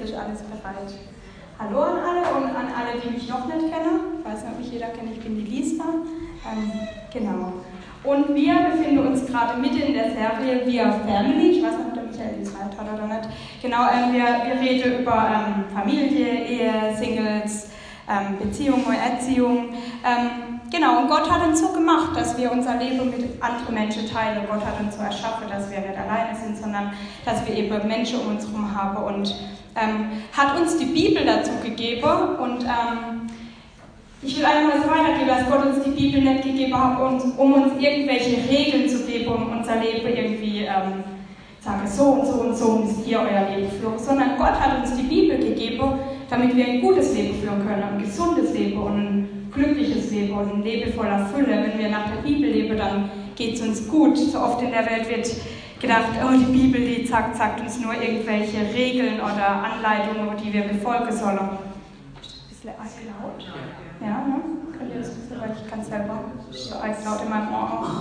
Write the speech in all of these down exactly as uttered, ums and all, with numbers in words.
jetzt ist alles bereit. Hallo an alle und an alle, die mich noch nicht kennen. Ich weiß nicht, ob mich jeder kennt, ich bin die Lisa. Ähm, genau. Und wir befinden uns gerade mitten in der Serie We Are Family. Ich weiß nicht, ob der Michael die Zeit hat oder nicht. Genau, ähm, wir, wir reden über ähm, Familie, Ehe, Singles, ähm, Beziehung und Erziehung. Ähm, genau, und Gott hat uns so gemacht, dass wir unser Leben mit anderen Menschen teilen. Gott hat uns so erschaffen, dass wir nicht alleine sind, sondern dass wir eben Menschen um uns herum haben. Und ähm, hat uns die Bibel dazu gegeben. Und ähm, ich will einmal so weitergeben, dass Gott uns die Bibel nicht gegeben hat, um uns irgendwelche Regeln zu geben, um unser Leben irgendwie ähm, sagen, so und so und so müsst ihr euer Leben führen, sondern Gott hat uns die Bibel gegeben, damit wir ein gutes Leben führen können, ein gesundes Leben und ein glückliches Leben und ein Leben voller Fülle. Wenn wir nach der Bibel leben, dann geht es uns gut. So oft in der Welt wird gedacht, oh, die Bibel, die sagt, sagt uns nur irgendwelche Regeln oder Anleitungen, die wir befolgen sollen. Ist das ein bisschen laut? Ja, ne? Könnt ihr das ein bisschen, weil ich kann selber so eislaut in meinem Ohr auch.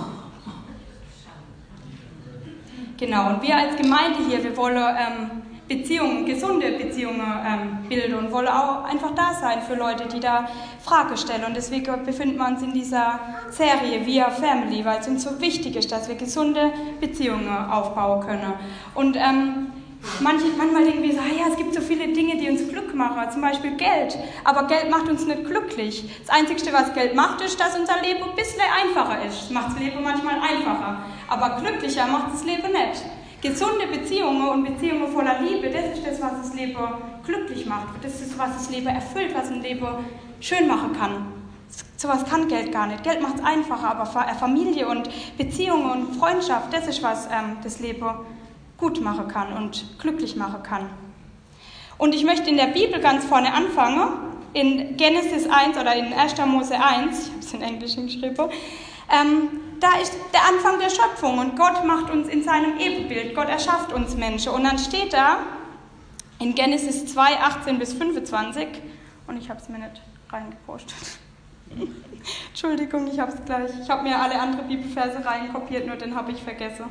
Genau, und wir als Gemeinde hier, wir wollen ähm, Beziehungen, gesunde Beziehungen ähm, bilden und wollen auch einfach da sein für Leute, die da Fragen stellen. Und deswegen befinden wir uns in dieser Serie We Are Family, weil es uns so wichtig ist, dass wir gesunde Beziehungen aufbauen können. Und ähm, Manche, manchmal denken wir so, ja, es gibt so viele Dinge, die uns Glück machen, zum Beispiel Geld. Aber Geld macht uns nicht glücklich. Das Einzige, was Geld macht, ist, dass unser Leben ein bisschen einfacher ist. Es macht das Leben manchmal einfacher, aber glücklicher macht das Leben nicht. Gesunde Beziehungen und Beziehungen voller Liebe, das ist das, was das Leben glücklich macht. Das ist, was das Leben erfüllt, was ein Leben schön machen kann. Sowas kann Geld gar nicht. Geld macht es einfacher, aber Familie und Beziehungen und Freundschaft, das ist, was ähm, das Leben gut machen kann und glücklich machen kann. Und ich möchte in der Bibel ganz vorne anfangen, in Genesis eins oder in erster Mose eins, ich habe es in Englisch hingeschrieben, ähm, da ist der Anfang der Schöpfung und Gott macht uns in seinem Ebenbild, Gott erschafft uns Menschen. Und dann steht da in Genesis zwei, achtzehn bis fünfundzwanzig, und ich habe es mir nicht reingepostet. Entschuldigung, ich habe es gleich, ich habe mir alle anderen Bibelverse reinkopiert, nur den habe ich vergessen.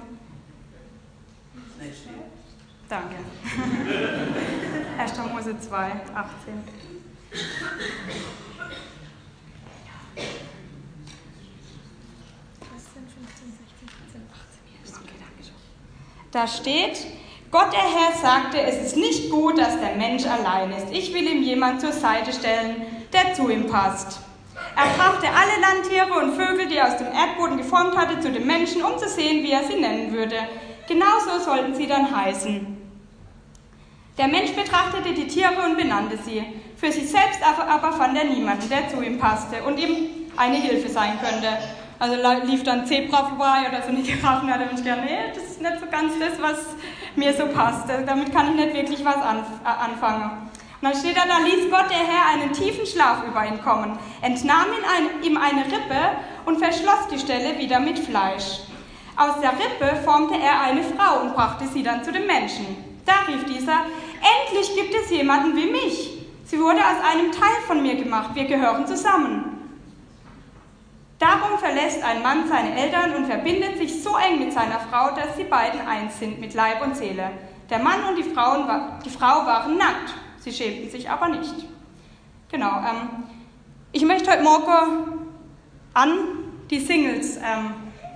Danke. erster Mose zwei, achtzehn. Da steht, Gott der Herr sagte, es ist nicht gut, dass der Mensch allein ist. Ich will ihm jemand zur Seite stellen, der zu ihm passt. Er brachte alle Landtiere und Vögel, die er aus dem Erdboden geformt hatte, zu dem Menschen, um zu sehen, wie er sie nennen würde. Genauso sollten sie dann heißen. Der Mensch betrachtete die Tiere und benannte sie. Für sich selbst aber fand er niemanden, der zu ihm passte und ihm eine Hilfe sein könnte. Also lief dann Zebra vorbei oder so eine Giraffe, da hat er gedacht, nee, das ist nicht so ganz das, was mir so passt. Damit kann ich nicht wirklich was anfangen. Und dann steht da, da ließ Gott der Herr einen tiefen Schlaf über ihn kommen, entnahm ihm eine Rippe und verschloss die Stelle wieder mit Fleisch. Aus der Rippe formte er eine Frau und brachte sie dann zu dem Menschen. Da rief dieser, endlich gibt es jemanden wie mich. Sie wurde aus einem Teil von mir gemacht, wir gehören zusammen. Darum verlässt ein Mann seine Eltern und verbindet sich so eng mit seiner Frau, dass sie beiden eins sind mit Leib und Seele. Der Mann und die, Frauen, die Frau waren nackt, sie schämten sich aber nicht. Genau, ähm, ich möchte heute Morgen an die Singles ähm,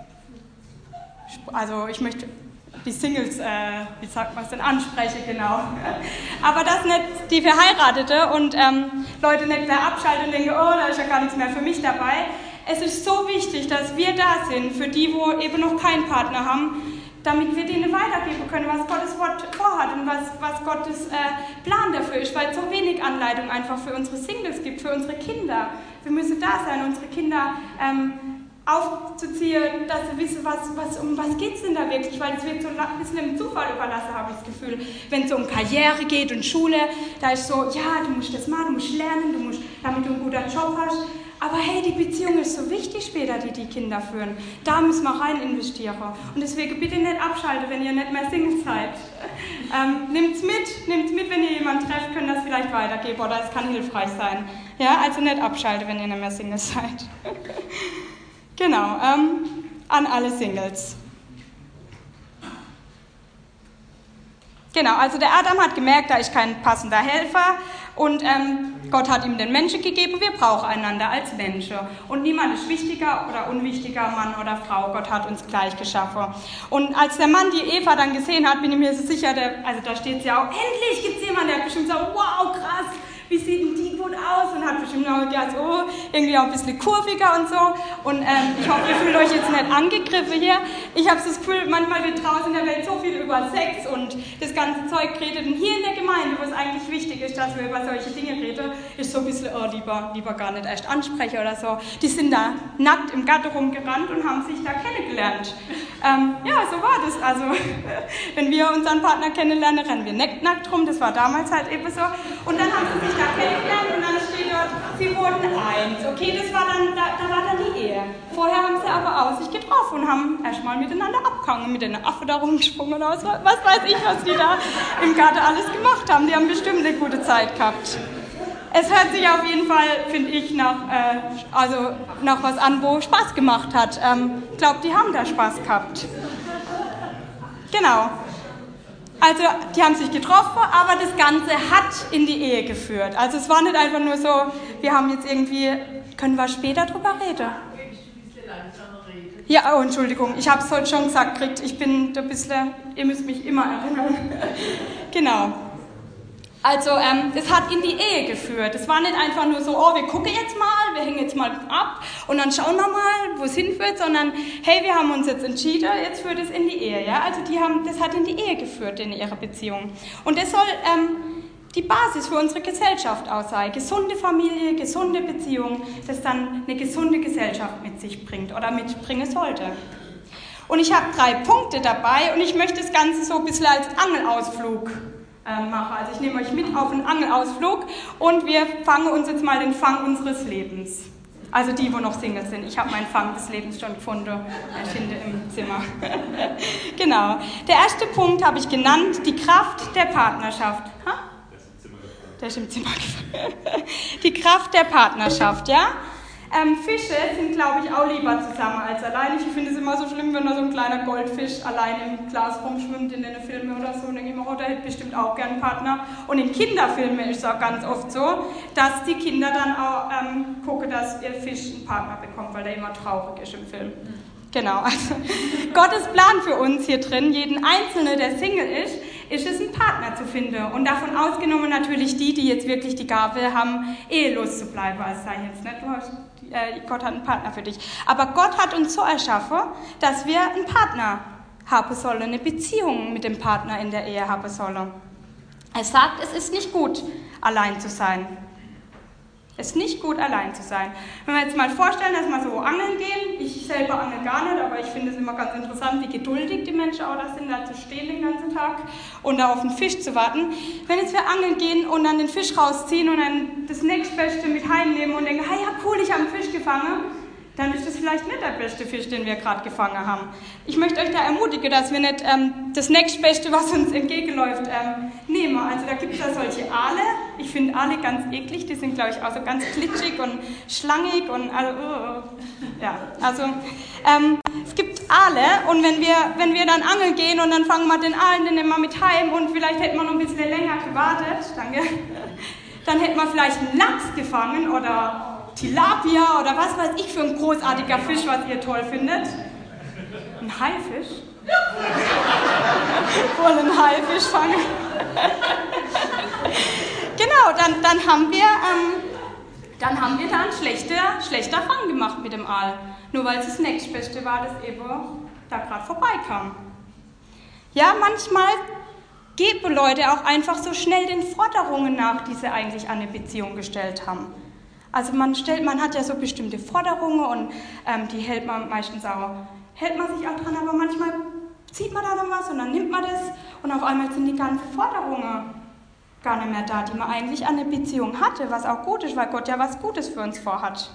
Also ich möchte die Singles, äh, wie sagt man es denn, ansprechen, genau. Aber das nicht die Verheiratete und ähm, Leute nicht mehr abschalten und denken, oh, da ist ja gar nichts mehr für mich dabei. Es ist so wichtig, dass wir da sind, für die, wo eben noch keinen Partner haben, damit wir denen weitergeben können, was Gottes Wort vorhat und was, was Gottes äh, Plan dafür ist, weil es so wenig Anleitung einfach für unsere Singles gibt, für unsere Kinder. Wir müssen da sein, unsere Kinder ähm, aufzuziehen, dass sie wissen, was, was, um was geht es denn da wirklich, weil es wird so ein bisschen im Zufall überlassen, habe ich das Gefühl. Wenn es um Karriere geht und Schule, da ist so, ja, du musst das machen, du musst lernen, du musst, damit du einen guten Job hast. Aber hey, die Beziehung ist so wichtig später, die die Kinder führen. Da müssen wir rein investieren. Und deswegen bitte nicht abschalten, wenn ihr nicht mehr Single seid. Ähm, nehmt's mit, nehmt's mit, wenn ihr jemanden trefft, könnt das vielleicht weitergeben oder es kann hilfreich sein. Ja, also nicht abschalten, wenn ihr nicht mehr Single seid. Genau, ähm, an alle Singles. Genau, also der Adam hat gemerkt, da ist kein passender Helfer und ähm, Gott hat ihm den Menschen gegeben, wir brauchen einander als Menschen. Und niemand ist wichtiger oder unwichtiger, Mann oder Frau, Gott hat uns gleich geschaffen. Und als der Mann die Eva dann gesehen hat, bin ich mir so sicher, der, also da steht sie auch, endlich gibt es jemanden, der hat bestimmt so, wow, krass, wie sieht denn die gut aus? Und hat bestimmt auch gedacht, oh, irgendwie auch ein bisschen kurviger und so. Und ähm, ich hoffe, ihr fühlt euch jetzt nicht angegriffen hier. Ich habe das Gefühl, manchmal wird draußen in der Welt so viel über Sex und das ganze Zeug geredet. Und hier in der Gemeinde, wo es eigentlich wichtig ist, dass wir über solche Dinge reden, ist so ein bisschen, oh, lieber, lieber gar nicht erst ansprechen oder so. Die sind da nackt im Garten rumgerannt und haben sich da kennengelernt. Ähm, ja, so war das. Also, wenn wir unseren Partner kennenlernen, rennen wir nackt rum. Das war damals halt eben so. Und dann haben sie sich da kennengelernt und dann steht dort, sie wurden eins. Okay, das war dann, da, da war dann die Ehe. Vorher haben sie aber auch sich getroffen und haben erstmal miteinander abgehangen, mit einer Affe da rumgesprungen oder was, was weiß ich, was die da im Garten alles gemacht haben. Die haben bestimmt eine gute Zeit gehabt. Es hört sich auf jeden Fall, finde ich, nach, äh, also nach was an, wo Spaß gemacht hat. Ähm, ich glaube, die haben da Spaß gehabt. Genau. Also, die haben sich getroffen, aber das Ganze hat in die Ehe geführt. Also, es war nicht einfach nur so, wir haben jetzt irgendwie, können wir später drüber reden? Ja, oh, Entschuldigung, ich habe es heute schon gesagt, kriegt, ich bin ein bisschen, ihr müsst mich immer erinnern. Genau. Also, ähm, das hat in die Ehe geführt. Es war nicht einfach nur so, oh, wir gucken jetzt mal, wir hängen jetzt mal ab und dann schauen wir mal, wo es hinführt, sondern, hey, wir haben uns jetzt entschieden, jetzt führt es in die Ehe. Ja? Also, die haben, das hat in die Ehe geführt, in ihrer Beziehung. Und das soll ähm, die Basis für unsere Gesellschaft auch sein. Gesunde Familie, gesunde Beziehung, das dann eine gesunde Gesellschaft mit sich bringt oder mitbringen sollte. Und ich habe drei Punkte dabei und ich möchte das Ganze so ein bisschen als Angelausflug mache. Also ich nehme euch mit auf einen Angelausflug und wir fangen uns jetzt mal den Fang unseres Lebens. Also die, wo noch Single sind. Ich habe meinen Fang des Lebens schon gefunden. Er finde im Zimmer. Genau. Der erste Punkt habe ich genannt, die Kraft der Partnerschaft. Ha? Der ist im Zimmer gefallen. Die Kraft der Partnerschaft, ja? Ähm, Fische sind, glaube ich, auch lieber zusammen als allein. Ich finde es immer so schlimm, wenn da so ein kleiner Goldfisch allein im Glas rumschwimmt in den Filmen oder so. Und denke ich mir, oh, der hätte bestimmt auch gern einen Partner. Und in Kinderfilmen ist es auch ganz oft so, dass die Kinder dann auch ähm, gucken, dass ihr Fisch einen Partner bekommt, weil der immer traurig ist im Film. Genau, also Gottes Plan für uns hier drin, jeden Einzelnen, der Single ist, ist es, einen Partner zu finden. Und davon ausgenommen natürlich die, die jetzt wirklich die Gabe haben, ehelos zu bleiben. Also sei jetzt nicht, du hast, äh, Gott hat einen Partner für dich. Aber Gott hat uns so erschaffen, dass wir einen Partner haben sollen, eine Beziehung mit dem Partner in der Ehe haben sollen. Er sagt, es ist nicht gut, allein zu sein. Es ist nicht gut, allein zu sein. Wenn wir jetzt mal vorstellen, dass wir so angeln gehen, ich selber angel gar nicht, aber ich finde es immer ganz interessant, wie geduldig die Menschen auch da sind, da zu stehen den ganzen Tag und da auf den Fisch zu warten. Wenn jetzt wir angeln gehen und dann den Fisch rausziehen und dann das nächstbeste mit heimnehmen und denken, hey, ja cool, ich habe einen Fisch gefangen, dann ist das vielleicht nicht der beste Fisch, den wir gerade gefangen haben. Ich möchte euch da ermutigen, dass wir nicht ähm, das nächstbeste, was uns entgegenläuft, ähm, nehmen. Also da gibt es ja solche Aale. Ich finde Aale ganz eklig. Die sind, glaube ich, auch so ganz glitschig und schlangig. Und, also, uh, ja, also ähm, es gibt Aale. Und wenn wir, wenn wir dann angeln gehen und dann fangen wir den Aalen, den nehmen wir mit heim und vielleicht hätten wir noch ein bisschen länger gewartet, danke, dann hätten wir vielleicht einen Lachs gefangen oder Tilapia oder was weiß ich für ein großartiger Fisch, was ihr toll findet. Ein Haifisch? Wohl einen Haifisch fangen. Genau, dann, dann, haben wir, ähm, dann haben wir da einen schlechter, schlechter Fang gemacht mit dem Aal. Nur weil es das nächstbeste war, das eben da gerade vorbeikam. Ja, manchmal geben Leute auch einfach so schnell den Forderungen nach, die sie eigentlich an eine Beziehung gestellt haben. Also man stellt, man hat ja so bestimmte Forderungen und ähm, die hält man meistens auch, hält man sich auch dran, aber manchmal zieht man da dann was und dann nimmt man das und auf einmal sind die ganzen Forderungen gar nicht mehr da, die man eigentlich an eine Beziehung hatte, was auch gut ist, weil Gott ja was Gutes für uns vorhat.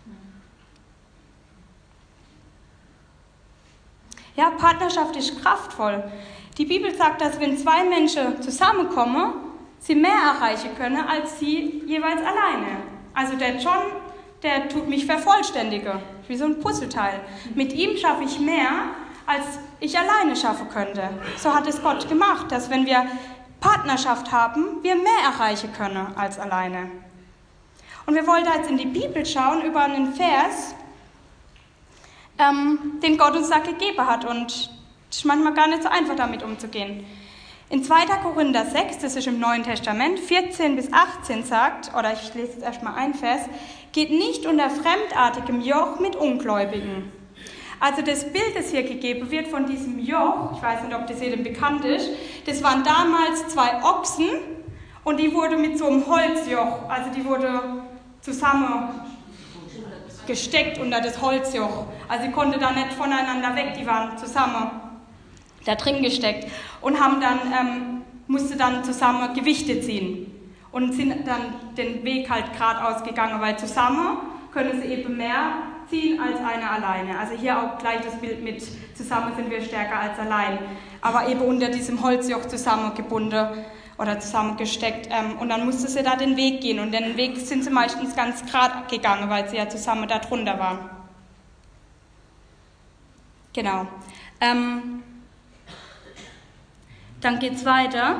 Ja, Partnerschaft ist kraftvoll. Die Bibel sagt, dass wenn zwei Menschen zusammenkommen, sie mehr erreichen können, als sie jeweils alleine. Also der John, der tut mich vervollständigen, wie so ein Puzzleteil. Mit ihm schaffe ich mehr, als ich alleine schaffen könnte. So hat es Gott gemacht, dass wenn wir Partnerschaft haben, wir mehr erreichen können als alleine. Und wir wollen da jetzt in die Bibel schauen über einen Vers, ähm, den Gott uns da gegeben hat. Und es ist manchmal gar nicht so einfach, damit umzugehen. In zweiter Korinther sechs, das ist im Neuen Testament, vierzehn bis achtzehn sagt, oder ich lese jetzt erstmal ein Vers, geht nicht unter fremdartigem Joch mit Ungläubigen. Also das Bild, das hier gegeben wird von diesem Joch, ich weiß nicht, ob das jedem bekannt ist, das waren damals zwei Ochsen und die wurde mit so einem Holzjoch, also die wurde zusammen gesteckt unter das Holzjoch. Also sie konnte da nicht voneinander weg, die waren zusammen da drin gesteckt und haben dann, ähm, musste dann zusammen Gewichte ziehen und sind dann den Weg halt geradeaus gegangen, weil zusammen können sie eben mehr ziehen als einer alleine. Also hier auch gleich das Bild mit, zusammen sind wir stärker als allein, aber eben unter diesem Holzjoch zusammengebunden oder zusammengesteckt ähm, und dann musste sie da den Weg gehen und den Weg sind sie meistens ganz gerade gegangen, weil sie ja zusammen da drunter waren. Genau. Ähm, Dann geht es weiter.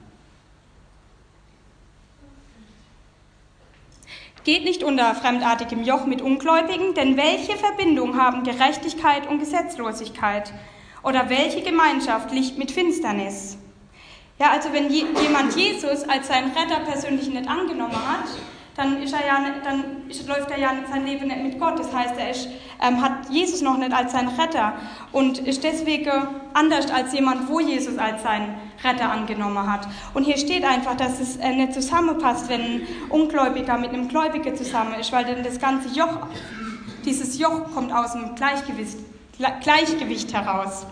Geht nicht unter fremdartigem Joch mit Ungläubigen, denn welche Verbindung haben Gerechtigkeit und Gesetzlosigkeit? Oder welche Gemeinschaft liegt mit Finsternis? Ja, also wenn je, jemand Jesus als seinen Retter persönlich nicht angenommen hat, dann, ist er ja nicht, dann ist, läuft er ja sein Leben nicht mit Gott. Das heißt, er ist, ähm, hat Jesus noch nicht als seinen Retter und ist deswegen anders als jemand, wo Jesus als seinen Retter angenommen hat. Und hier steht einfach, dass es äh, nicht zusammenpasst, wenn ein Ungläubiger mit einem Gläubigen zusammen ist, weil dann das ganze Joch, dieses Joch kommt aus dem Gleichgewicht, Gleichgewicht heraus.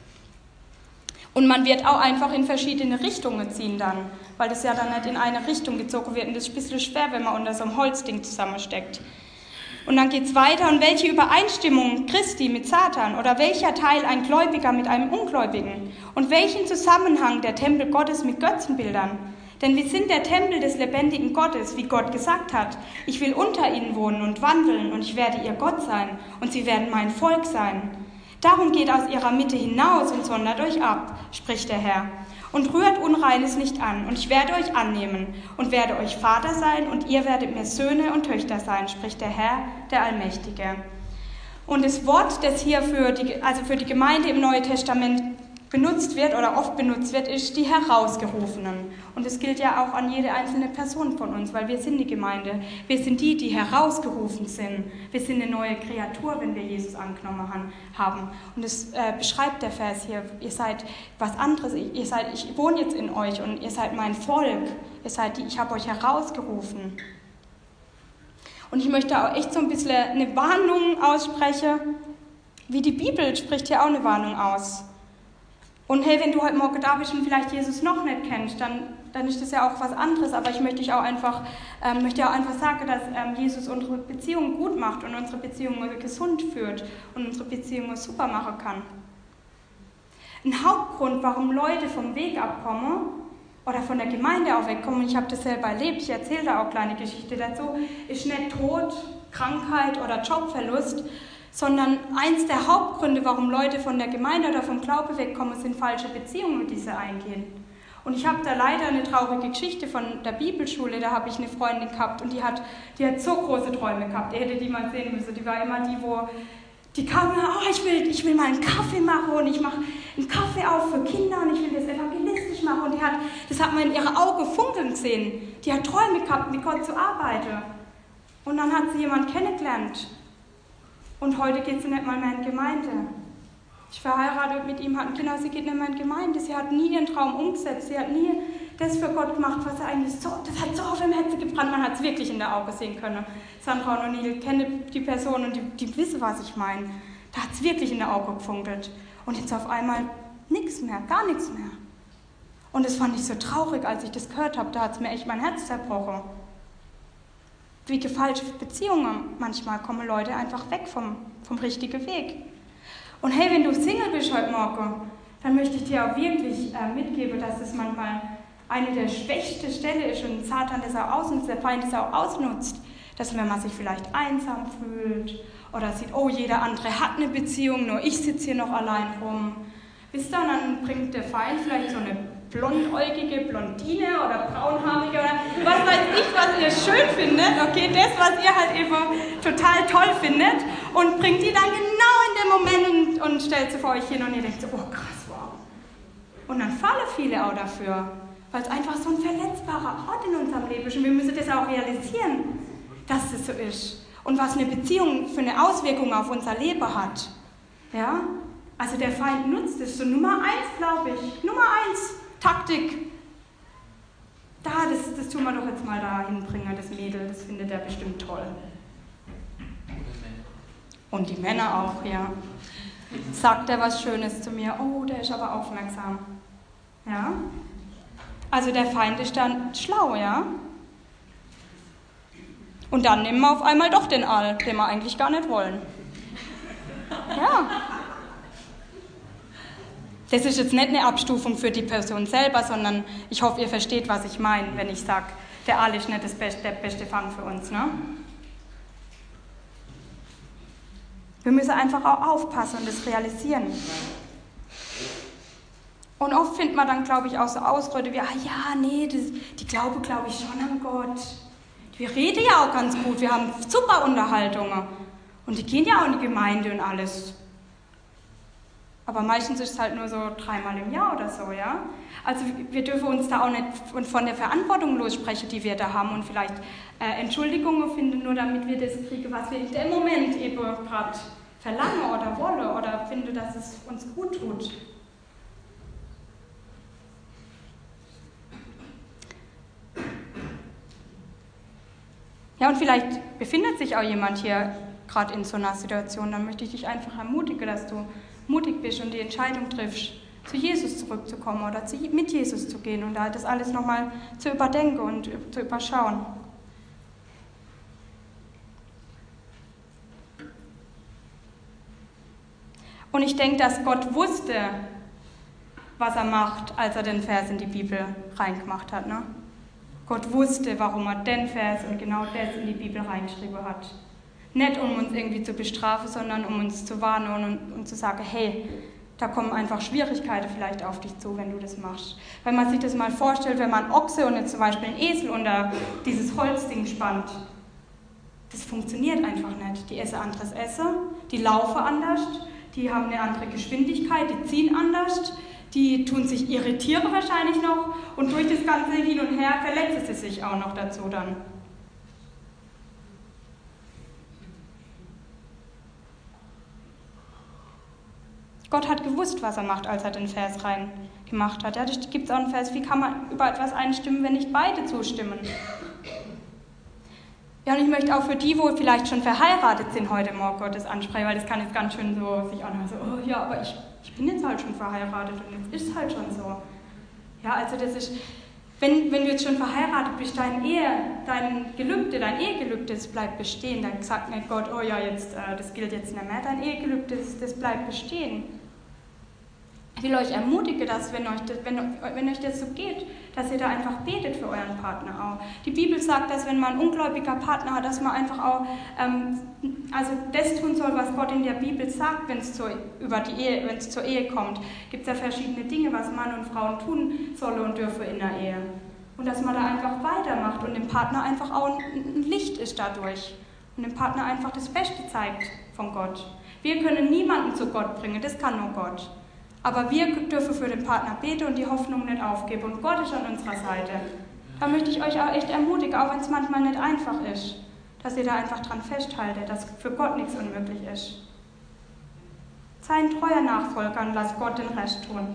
Und man wird auch einfach in verschiedene Richtungen ziehen dann, weil das ja dann nicht in eine Richtung gezogen wird. Und das ist ein bisschen schwer, wenn man unter so einem Holzding zusammensteckt. Und dann geht es weiter. Und welche Übereinstimmung Christi mit Satan oder welcher Teil ein Gläubiger mit einem Ungläubigen? Und welchen Zusammenhang der Tempel Gottes mit Götzenbildern? Denn wir sind der Tempel des lebendigen Gottes, wie Gott gesagt hat. Ich will unter ihnen wohnen und wandeln und ich werde ihr Gott sein und sie werden mein Volk sein. Darum geht aus ihrer Mitte hinaus und sondert euch ab, spricht der Herr. Und rührt Unreines nicht an, und ich werde euch annehmen und werde euch Vater sein, und ihr werdet mir Söhne und Töchter sein, spricht der Herr, der Allmächtige. Und das Wort, das hier für die, also für die Gemeinde im Neuen Testament benutzt wird oder oft benutzt wird, ist die Herausgerufenen. Und das gilt ja auch an jede einzelne Person von uns, weil wir sind die Gemeinde. Wir sind die, die herausgerufen sind. Wir sind eine neue Kreatur, wenn wir Jesus angenommen haben. Und das äh, beschreibt der Vers hier. Ihr seid was anderes. Ihr seid, ich wohne jetzt in euch und ihr seid mein Volk. Ihr seid die, ich habe euch herausgerufen. Und ich möchte auch echt so ein bisschen eine Warnung aussprechen, wie die Bibel spricht hier auch eine Warnung aus. Und hey, wenn du heute Morgen da bist und vielleicht Jesus noch nicht kennst, dann, dann ist das ja auch was anderes. Aber ich möchte dich auch einfach, ähm, möchte auch einfach sagen, dass ähm, Jesus unsere Beziehungen gut macht und unsere Beziehungen gesund führt und unsere Beziehungen super machen kann. Ein Hauptgrund, warum Leute vom Weg abkommen oder von der Gemeinde auch wegkommen, und ich habe das selber erlebt, ich erzähle da auch kleine Geschichte dazu, ist nicht Tod, Krankheit oder Jobverlust, sondern eins der Hauptgründe, warum Leute von der Gemeinde oder vom Glaube wegkommen, sind falsche Beziehungen, die sie eingehen. Und ich habe da leider eine traurige Geschichte von der Bibelschule, da habe ich eine Freundin gehabt und die hat, die hat so große Träume gehabt, ihr hättet die mal sehen müssen, die war immer die, wo, die kam immer, oh, ich will, ich will mal einen Kaffee machen und ich mache einen Kaffee auf für Kinder und ich will das evangelistisch machen und die hat, das hat man in ihre Augen funkeln gesehen, die hat Träume gehabt, mit Gott zu arbeiten. Und dann hat sie jemanden kennengelernt. Und heute geht sie nicht mal mehr in die Gemeinde. Ich verheiratet mit ihm, hatten Kinder, sie geht nicht mehr in die Gemeinde. Sie hat nie ihren Traum umgesetzt. Sie hat nie das für Gott gemacht, was er eigentlich so, das hat so auf dem Herzen gebrannt. Man hat es wirklich in der Augen sehen können. Sandra und O'Neill kennen die Person und die, die wissen, was ich meine. Da hat es wirklich in der Augen gefunkelt. Und jetzt auf einmal nichts mehr, gar nichts mehr. Und das fand ich so traurig, als ich das gehört habe. Da hat es mir echt mein Herz zerbrochen. Wie falsche Beziehungen, manchmal kommen Leute einfach weg vom, vom richtigen Weg. Und hey, wenn du Single bist heute Morgen, dann möchte ich dir auch wirklich äh, mitgeben, dass es manchmal eine der schwächsten Stellen ist und Satan das auch ausnutzt, der Feind das auch ausnutzt, dass wenn man sich vielleicht einsam fühlt oder sieht, oh, jeder andere hat eine Beziehung, nur ich sitze hier noch allein rum, Wisst ihr, und dann bringt der Feind vielleicht so eine blondäugige Blondine oder braunhaarige oder was weiß ich, was ihr schön findet, okay, das, was ihr halt eben total toll findet und bringt die dann genau in dem Moment und, und stellt sie vor euch hin und ihr denkt so, oh krass, wow. Und dann fallen viele auch dafür, weil es einfach so ein verletzbarer Ort in unserem Leben ist und wir müssen das auch realisieren, dass das so ist und was eine Beziehung für eine Auswirkung auf unser Leben hat. Ja? Also der Feind nutzt es so Nummer eins, glaube ich, Nummer eins. Taktik. Da, das, das tun wir doch jetzt mal da hinbringen, das Mädel, das findet er bestimmt toll. Und die Männer auch, ja. Sagt er was Schönes zu mir, oh, der ist aber aufmerksam. Ja. Also der Feind ist dann schlau, ja. Und dann nehmen wir auf einmal doch den Aal, den wir eigentlich gar nicht wollen. Ja. Das ist jetzt nicht eine Abstufung für die Person selber, sondern ich hoffe, ihr versteht, was ich meine, wenn ich sage, der Aal ist nicht das beste, der beste Fang für uns. Ne? Wir müssen einfach auch aufpassen und das realisieren. Und oft findet man dann, glaube ich, auch so Ausrede wie, ah ja, nee, das, die glauben, glaube ich, schon an Gott. Wir reden ja auch ganz gut, wir haben super Unterhaltungen. Und die gehen ja auch in die Gemeinde und alles. Aber meistens ist es halt nur so dreimal im Jahr oder so, ja. Also wir dürfen uns da auch nicht von der Verantwortung lossprechen, die wir da haben und vielleicht äh, Entschuldigungen finden, nur damit wir das kriegen, was wir in dem Moment eben gerade verlangen oder wollen oder finden, dass es uns gut tut. Ja, und vielleicht befindet sich auch jemand hier gerade in so einer Situation, dann möchte ich dich einfach ermutigen, dass du mutig bist und die Entscheidung triffst, zu Jesus zurückzukommen oder zu, mit Jesus zu gehen und da das alles nochmal zu überdenken und zu überschauen. Und ich denke, dass Gott wusste, was er macht, als er den Vers in die Bibel reingemacht hat. Ne? Gott wusste, warum er den Vers und genau das in die Bibel reingeschrieben hat. Nicht um uns irgendwie zu bestrafen, sondern um uns zu warnen und um zu sagen, hey, da kommen einfach Schwierigkeiten vielleicht auf dich zu, wenn du das machst. Wenn man sich das mal vorstellt, wenn man einen Ochse und jetzt zum Beispiel einen Esel unter dieses Holzding spannt, das funktioniert einfach nicht. Die essen anderes Essen, die laufen anders, die haben eine andere Geschwindigkeit, die ziehen anders, die tun sich irritieren wahrscheinlich noch und durch das ganze Hin und Her verletzen sie sich auch noch dazu dann. Gott hat gewusst, was er macht, als er den Vers rein gemacht hat. Ja, da gibt es auch einen Vers, wie kann man über etwas einstimmen, wenn nicht beide zustimmen? Ja, und ich möchte auch für die, wo vielleicht schon verheiratet sind, heute Morgen Gottes ansprechen, weil das kann jetzt ganz schön so sich anhören, so, oh ja, aber ich, ich bin jetzt halt schon verheiratet und jetzt ist es halt schon so. Ja, also das ist, wenn, wenn du jetzt schon verheiratet bist, dein Ehe, dein Gelübde, dein Ehegelübde, das bleibt bestehen. Dann sagt nicht Gott, oh ja, jetzt, äh, das gilt jetzt nicht mehr. Dein Ehegelübde, das, das bleibt bestehen. Ich will euch ermutigen, dass, wenn euch, das, wenn, wenn euch das so geht, dass ihr da einfach betet für euren Partner auch. Die Bibel sagt, dass wenn man einen ungläubiger Partner hat, dass man einfach auch ähm, also das tun soll, was Gott in der Bibel sagt, wenn es zur, über die Ehe, wenn es zur Ehe kommt. Gibt es ja verschiedene Dinge, was Mann und Frauen tun sollen und dürfen in der Ehe. Und dass man da einfach weitermacht und dem Partner einfach auch ein, ein Licht ist dadurch. Und dem Partner einfach das Beste zeigt von Gott. Wir können niemanden zu Gott bringen, das kann nur Gott. Aber wir dürfen für den Partner beten und die Hoffnung nicht aufgeben. Und Gott ist an unserer Seite. Da möchte ich euch auch echt ermutigen, auch wenn es manchmal nicht einfach ist, dass ihr da einfach dran festhaltet, dass für Gott nichts unmöglich ist. Sei ein treuer Nachfolger und lass Gott den Rest tun.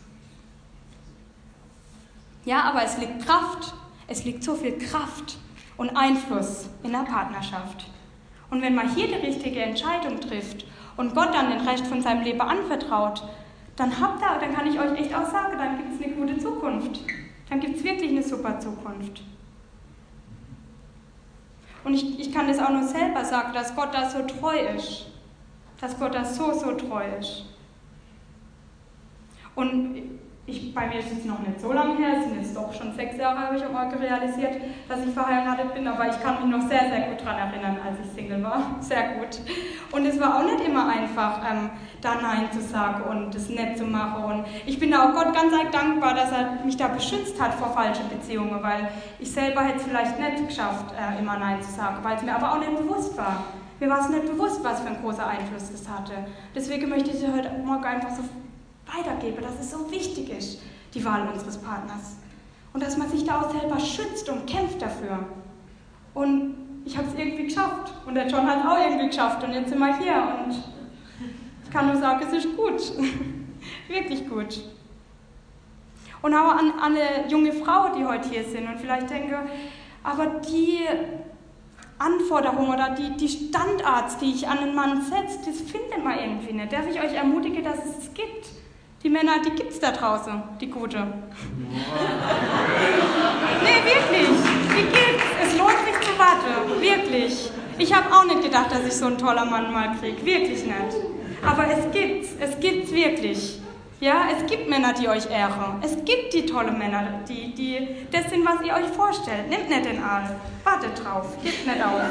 Ja, aber es liegt Kraft, es liegt so viel Kraft und Einfluss in der Partnerschaft. Und wenn man hier die richtige Entscheidung trifft und Gott dann den Rest von seinem Leben anvertraut, dann habt ihr, dann kann ich euch echt auch sagen, dann gibt es eine gute Zukunft. Dann gibt es wirklich eine super Zukunft. Und ich, ich kann das auch nur selber sagen, dass Gott da so treu ist. Dass Gott da so, so treu ist. Und ich, bei mir ist es noch nicht so lange her, es sind jetzt doch schon sechs Jahre, habe ich am Morgen realisiert, dass ich verheiratet bin, aber ich kann mich noch sehr, sehr gut daran erinnern, als ich Single war, sehr gut. Und es war auch nicht immer einfach, ähm, da Nein zu sagen und das nett zu machen. Und ich bin da auch Gott ganz dankbar, dass er mich da beschützt hat vor falschen Beziehungen, weil ich selber hätte es vielleicht nicht geschafft, äh, immer Nein zu sagen, weil es mir aber auch nicht bewusst war. Mir war es nicht bewusst, was für einen großen Einfluss das hatte. Deswegen möchte ich dir heute Morgen einfach so weitergeben, dass es so wichtig ist, die Wahl unseres Partners. Und dass man sich da auch selber schützt und kämpft dafür. Und ich habe es irgendwie geschafft. Und der John hat es auch irgendwie geschafft. Und jetzt sind wir hier. Und ich kann nur sagen, es ist gut. Wirklich gut. Und auch an alle junge Frauen, die heute hier sind und vielleicht denken, aber die Anforderungen oder die, die Standards, die ich an einen Mann setze, das findet man irgendwie nicht. Darf ich euch ermutigen, dass es es gibt? Die Männer, die gibt es da draußen, die gute. Nee, wirklich, die gibt's. Es lohnt sich zu warten, wirklich. Ich habe auch nicht gedacht, dass ich so einen toller Mann mal kriege, wirklich nicht. Aber es gibt's, es gibt's wirklich. Ja, es gibt Männer, die euch ehren. Es gibt die tollen Männer, die, die das sind, was ihr euch vorstellt. Nehmt nicht den Aal, wartet drauf, gebt nicht auf.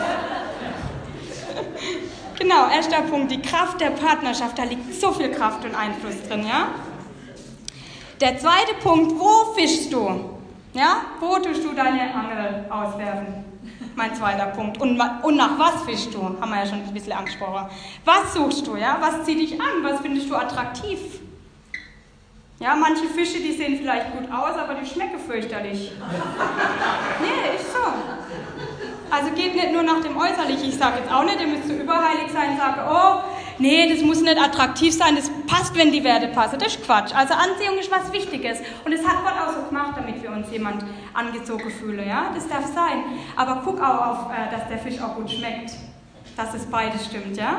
Genau, erster Punkt, die Kraft der Partnerschaft, da liegt so viel Kraft und Einfluss drin, ja? Der zweite Punkt, wo fischst du? Ja, wo tust du deine Angel auswerfen? Mein zweiter Punkt. Und, und nach was fischst du? Haben wir ja schon ein bisschen angesprochen. Was suchst du, ja? Was zieht dich an? Was findest du attraktiv? Ja, manche Fische, die sehen vielleicht gut aus, aber die schmecken fürchterlich. Nee, ist so. Also geht nicht nur nach dem Äußerlichen. Ich sage jetzt auch nicht, ihr müsst so überheilig sein und sagen, oh, nee, das muss nicht attraktiv sein, das passt, wenn die Werte passen. Das ist Quatsch. Also Anziehung ist was Wichtiges. Und das hat Gott auch so gemacht, damit wir uns jemand angezogen fühlen. Ja? Das darf sein. Aber guck auch auf, dass der Fisch auch gut schmeckt. Dass es beides stimmt, ja?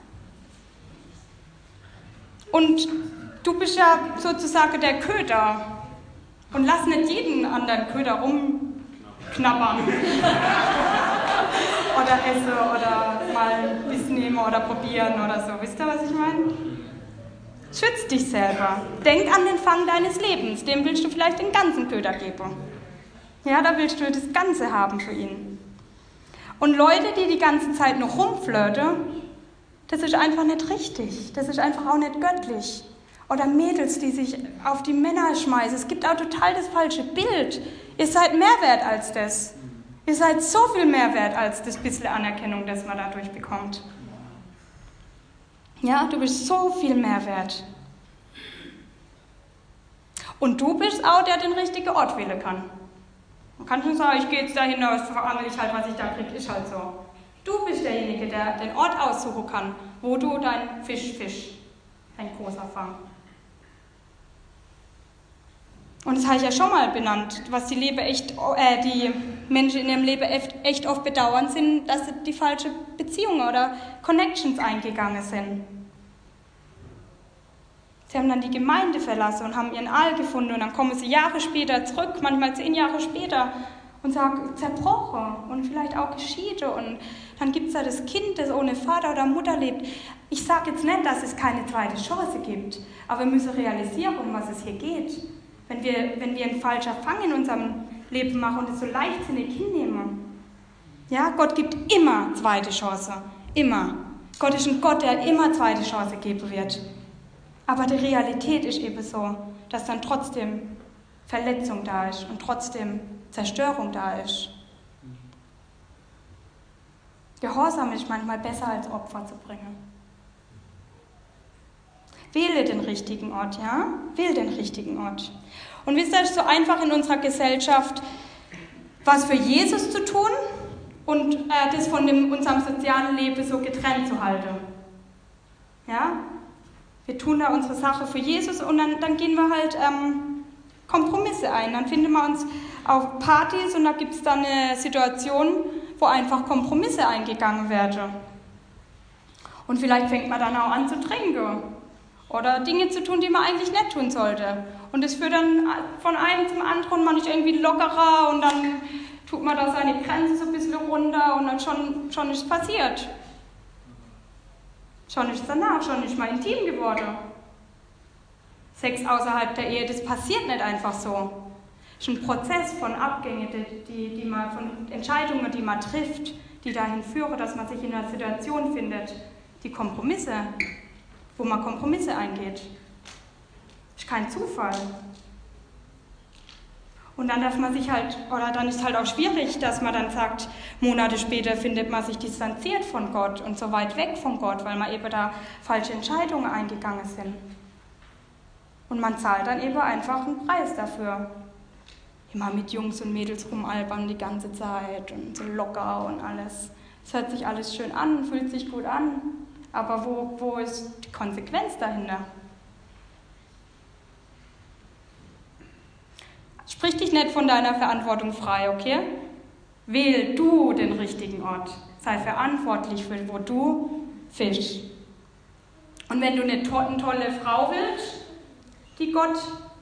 Und du bist ja sozusagen der Köder. Und lass nicht jeden anderen Köder rumknabbern. Oder essen oder mal ein bisschen nehmen oder probieren oder so. Wisst ihr, was ich meine? Schütz dich selber. Denk an den Fang deines Lebens. Dem willst du vielleicht den ganzen Köder geben. Ja, da willst du das Ganze haben für ihn. Und Leute, die die ganze Zeit noch rumflirten, das ist einfach nicht richtig. Das ist einfach auch nicht göttlich. Oder Mädels, die sich auf die Männer schmeißen. Es gibt auch total das falsche Bild. Ihr seid mehr wert als das. Ihr seid so viel mehr wert als das bisschen Anerkennung, das man dadurch bekommt. Ja, du bist so viel mehr wert. Und du bist auch, der den richtigen Ort wählen kann. Man kann schon sagen, ich gehe jetzt dahin, aber verangel ich halt, was ich da kriege, ist halt so. Du bist derjenige, der den Ort aussuchen kann, wo du dein Fisch fischst. Ein großer Fang. Und das habe ich ja schon mal benannt, was die, Leben echt, äh, die Menschen in ihrem Leben echt, echt oft bedauern, sind, dass sie die falsche Beziehungen oder Connections eingegangen sind. Sie haben dann die Gemeinde verlassen und haben ihren Aal gefunden und dann kommen sie Jahre später zurück, manchmal zehn Jahre später und sagen, zerbrochen und vielleicht auch geschieden und dann gibt es da das Kind, das ohne Vater oder Mutter lebt. Ich sage jetzt nicht, dass es keine zweite Chance gibt, aber wir müssen realisieren, um was es hier geht. Wenn wir, wenn wir einen falschen Fang in unserem Leben machen und es so leichtsinnig hinnehmen. Ja, Gott gibt immer zweite Chance. Immer. Gott ist ein Gott, der immer zweite Chance geben wird. Aber die Realität ist eben so, dass dann trotzdem Verletzung da ist und trotzdem Zerstörung da ist. Gehorsam ist manchmal besser als Opfer zu bringen. Wähle den richtigen Ort, ja? Wähle den richtigen Ort. Und wisst ihr, es ist so einfach in unserer Gesellschaft, was für Jesus zu tun und äh, das von dem, unserem sozialen Leben so getrennt zu halten. Ja? Wir tun da unsere Sache für Jesus und dann, dann gehen wir halt ähm, Kompromisse ein. Dann finden wir uns auf Partys und da gibt es dann eine Situation, wo einfach Kompromisse eingegangen werden. Und vielleicht fängt man dann auch an zu trinken. Oder Dinge zu tun, die man eigentlich nicht tun sollte. Und das führt dann von einem zum anderen, man ist irgendwie lockerer und dann tut man da seine Grenze so ein bisschen runter und dann schon, schon ist es passiert. Schon ist es danach, schon ist man intim geworden. Sex außerhalb der Ehe, das passiert nicht einfach so. Es ist ein Prozess von Abgängen, die, die, die man, von Entscheidungen, die man trifft, die dahin führen, dass man sich in einer Situation findet, die Kompromisse, wo man Kompromisse eingeht. Das ist kein Zufall. Und dann darf man sich halt, oder dann ist halt auch schwierig, dass man dann sagt, Monate später findet man sich distanziert von Gott und so weit weg von Gott, weil man eben da falsche Entscheidungen eingegangen sind. Und man zahlt dann eben einfach einen Preis dafür. Immer mit Jungs und Mädels rumalbern die ganze Zeit und so locker und alles. Es hört sich alles schön an, fühlt sich gut an, aber wo, wo ist die Konsequenz dahinter? Sprich dich nicht von deiner Verantwortung frei, okay? Wähl du den richtigen Ort. Sei verantwortlich für wo du fischst. Und wenn du eine, to- eine tolle Frau willst, die Gott,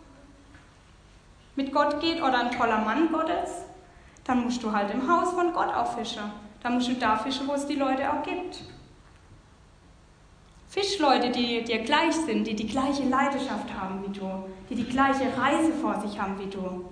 mit Gott geht, oder ein toller Mann Gottes, dann musst du halt im Haus von Gott auch fischen. Dann musst du da fischen, wo es die Leute auch gibt. Fischleute, die dir gleich sind, die die gleiche Leidenschaft haben wie du, die die gleiche Reise vor sich haben wie du.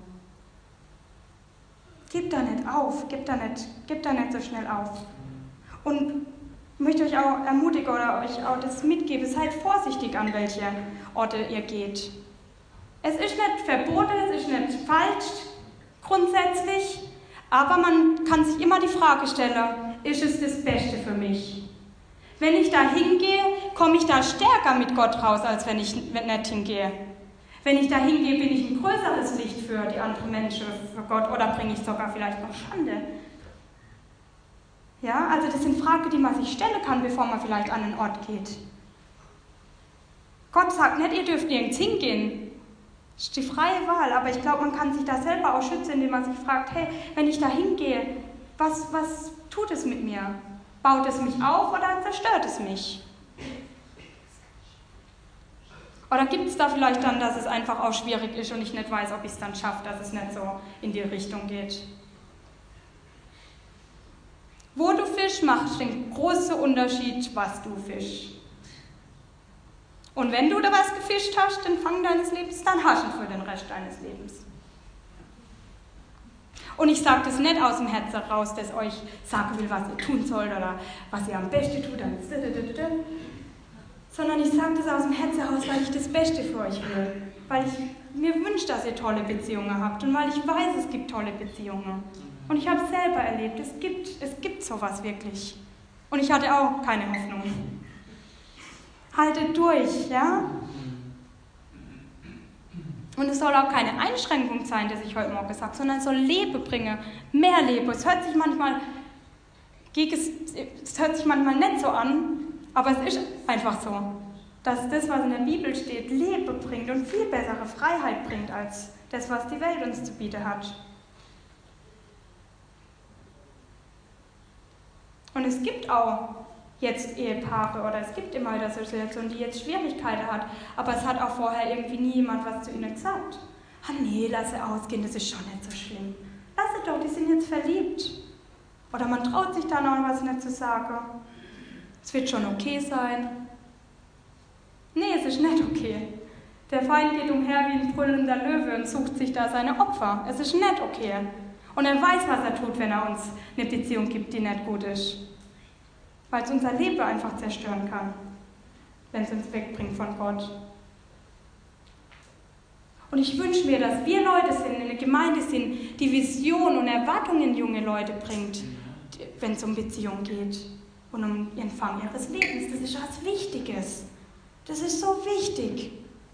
Gib da nicht auf, gib da nicht, gib da nicht so schnell auf. Und ich möchte euch auch ermutigen oder euch auch das mitgeben, seid vorsichtig, an welche Orte ihr geht. Es ist nicht verboten, es ist nicht falsch grundsätzlich, aber man kann sich immer die Frage stellen, ist es das Beste für mich? Wenn ich da hingehe, komme ich da stärker mit Gott raus, als wenn ich nicht hingehe. Wenn ich da hingehe, bin ich ein größeres Licht für die anderen Menschen, für Gott, oder bringe ich sogar vielleicht noch Schande. Ja, also das sind Fragen, die man sich stellen kann, bevor man vielleicht an einen Ort geht. Gott sagt nicht, ihr dürft nirgends hingehen. Das ist die freie Wahl, aber ich glaube, man kann sich da selber auch schützen, indem man sich fragt, hey, wenn ich da hingehe, was, was tut es mit mir? Baut es mich auf oder zerstört es mich? Oder gibt es da vielleicht dann, dass es einfach auch schwierig ist und ich nicht weiß, ob ich es dann schaffe, dass es nicht so in die Richtung geht? Wo du fischst, macht den großen Unterschied, was du fischst. Und wenn du da was gefischt hast, den Fang deines Lebens, dann hast du für den Rest deines Lebens. Und ich sage das nicht aus dem Herzen raus, dass euch sagen will, was ihr tun sollt oder was ihr am besten tut, sondern ich sage das aus dem Herzen raus, weil ich das Beste für euch will. Weil ich mir wünsche, dass ihr tolle Beziehungen habt und weil ich weiß, es gibt tolle Beziehungen. Und ich habe es selber erlebt, es gibt, es gibt sowas wirklich. Und ich hatte auch keine Hoffnung. Haltet durch, ja? Und es soll auch keine Einschränkung sein, das ich heute Morgen gesagt habe, sondern es soll Leben bringen, mehr Leben. Es hört sich manchmal, es hört sich manchmal nicht so an, aber es ist einfach so, dass das, was in der Bibel steht, Leben bringt und viel bessere Freiheit bringt, als das, was die Welt uns zu bieten hat. Und es gibt auch jetzt Ehepaare oder es gibt immer wieder solche Situationen, die jetzt Schwierigkeiten hat, aber es hat auch vorher irgendwie nie jemand was zu ihnen gesagt. Ah nee, lass sie ausgehen, das ist schon nicht so schlimm. Lass sie doch, die sind jetzt verliebt. Oder man traut sich dann auch was nicht zu sagen. Es wird schon okay sein. Nee, es ist nicht okay. Der Feind geht umher wie ein brüllender Löwe und sucht sich da seine Opfer. Es ist nicht okay. Und er weiß, was er tut, wenn er uns eine Beziehung gibt, die nicht gut ist. Weil es unser Leben einfach zerstören kann, wenn es uns wegbringt von Gott. Und ich wünsche mir, dass wir Leute sind, in einer Gemeinde sind, die Vision und Erwartungen in junge Leute bringt, wenn es um Beziehung geht und um den Empfang ihres Lebens. Das ist was Wichtiges. Das ist so wichtig.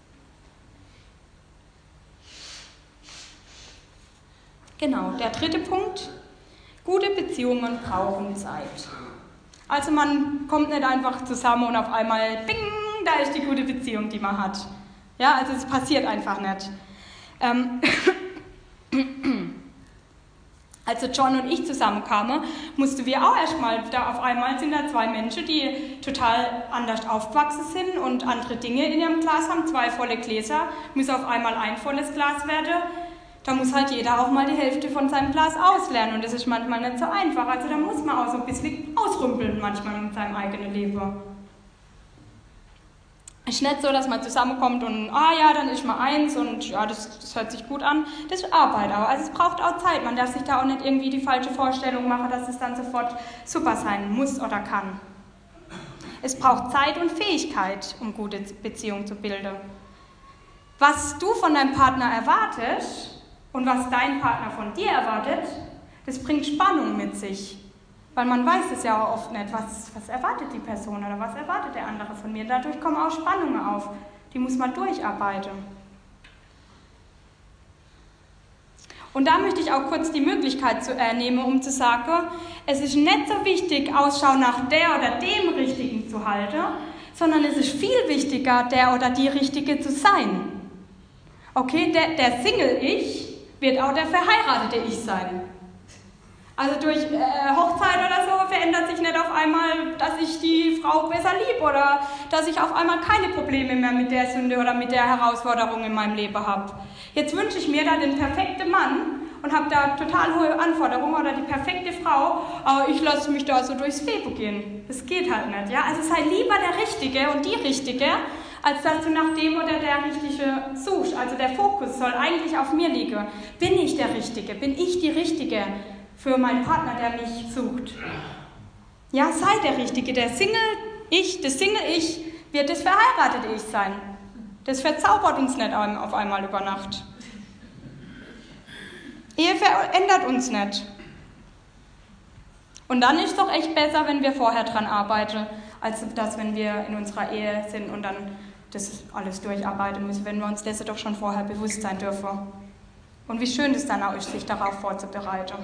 Genau, der dritte Punkt. Gute Beziehungen brauchen Zeit. Also man kommt nicht einfach zusammen und auf einmal, bing, da ist die gute Beziehung, die man hat. Ja, also es passiert einfach nicht. Ähm Als John und ich zusammenkamen, mussten wir auch erstmal, da auf einmal sind da zwei Menschen, die total anders aufgewachsen sind und andere Dinge in ihrem Glas haben, zwei volle Gläser, müssen auf einmal ein volles Glas werden. Da muss halt jeder auch mal die Hälfte von seinem Glas auslernen und das ist manchmal nicht so einfach. Also da muss man auch so ein bisschen ausrümpeln manchmal mit seinem eigenen Leben. Es ist nicht so, dass man zusammenkommt und, ah ja, dann ist mal eins und ja, das, das hört sich gut an. Das ist Arbeit auch. Also es braucht auch Zeit. Man darf sich da auch nicht irgendwie die falsche Vorstellung machen, dass es dann sofort super sein muss oder kann. Es braucht Zeit und Fähigkeit, um gute Beziehungen zu bilden. Was du von deinem Partner erwartest und was dein Partner von dir erwartet, das bringt Spannung mit sich. Weil man weiß es ja auch oft nicht, was, was erwartet die Person oder was erwartet der andere von mir. Dadurch kommen auch Spannungen auf, die muss man durcharbeiten. Und da möchte ich auch kurz die Möglichkeit zu, äh, nehmen, um zu sagen, es ist nicht so wichtig, Ausschau nach der oder dem Richtigen zu halten, sondern es ist viel wichtiger, der oder die Richtige zu sein. Okay, der, der Single-Ich wird auch der verheiratete Ich sein. Also durch äh, Hochzeit oder so verändert sich nicht auf einmal, dass ich die Frau besser liebe oder dass ich auf einmal keine Probleme mehr mit der Sünde oder mit der Herausforderung in meinem Leben habe. Jetzt wünsche ich mir da den perfekten Mann und habe da total hohe Anforderungen oder die perfekte Frau, aber ich lasse mich da so durchs Leben gehen. Das geht halt nicht, ja. Also sei lieber der Richtige und die Richtige, als dass du nach dem oder der Richtige suchst. Also der Fokus soll eigentlich auf mir liegen. Bin ich der Richtige? Bin ich die Richtige für meinen Partner, der mich sucht? Ja, sei der Richtige. Der Single-Ich, das Single-Ich wird das verheiratete Ich sein. Das verzaubert uns nicht auf einmal über Nacht. Ehe verändert uns nicht. Und dann ist es doch echt besser, wenn wir vorher dran arbeiten, als dass, wenn wir in unserer Ehe sind und dann das alles durcharbeiten müssen, wenn wir uns dessen doch schon vorher bewusst sein dürfen. Und wie schön es dann auch ist, sich darauf vorzubereiten.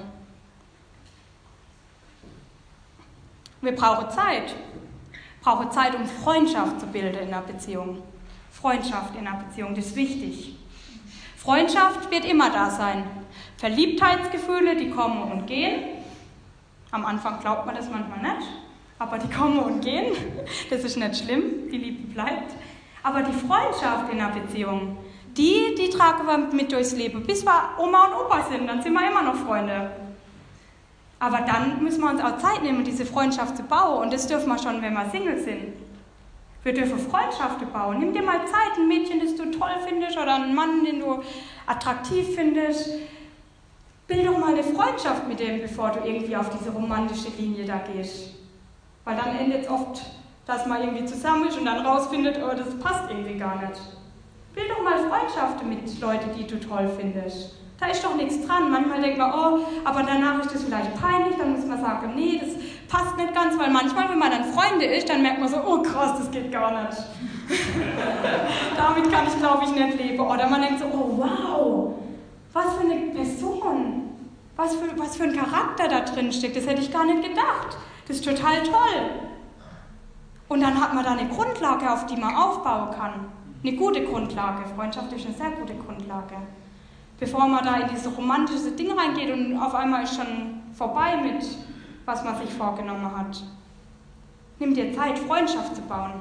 Wir brauchen Zeit. Wir brauchen Zeit, um Freundschaft zu bilden in einer Beziehung. Freundschaft in einer Beziehung, das ist wichtig. Freundschaft wird immer da sein. Verliebtheitsgefühle, die kommen und gehen. Am Anfang glaubt man das manchmal nicht, aber die kommen und gehen. Das ist nicht schlimm, die Liebe bleibt. Aber die Freundschaft in einer Beziehung, die, die tragen wir mit durchs Leben. Bis wir Oma und Opa sind, dann sind wir immer noch Freunde. Aber dann müssen wir uns auch Zeit nehmen, diese Freundschaft zu bauen. Und das dürfen wir schon, wenn wir Single sind. Wir dürfen Freundschaften bauen. Nimm dir mal Zeit, ein Mädchen, das du toll findest, oder einen Mann, den du attraktiv findest. Bild doch mal eine Freundschaft mit dem, bevor du irgendwie auf diese romantische Linie da gehst. Weil dann endet es oft, dass man irgendwie zusammen ist und dann rausfindet, oh, das passt irgendwie gar nicht. Bild doch mal Freundschaften mit Leuten, die du toll findest. Da ist doch nichts dran. Manchmal denkt man, oh, aber danach ist das vielleicht peinlich, dann muss man sagen, nee, das passt nicht ganz, weil manchmal, wenn man dann Freunde ist, dann merkt man so, oh krass, das geht gar nicht. Damit kann ich, glaube ich, nicht leben. Oder man denkt so, oh wow, was für eine Person, was für, was für ein Charakter da drin steckt, das hätte ich gar nicht gedacht. Das ist total toll. Und dann hat man da eine Grundlage, auf die man aufbauen kann. Eine gute Grundlage. Freundschaft ist eine sehr gute Grundlage. Bevor man da in diese romantische Ding reingeht und auf einmal ist schon vorbei mit, was man sich vorgenommen hat. Nimm dir Zeit, Freundschaft zu bauen.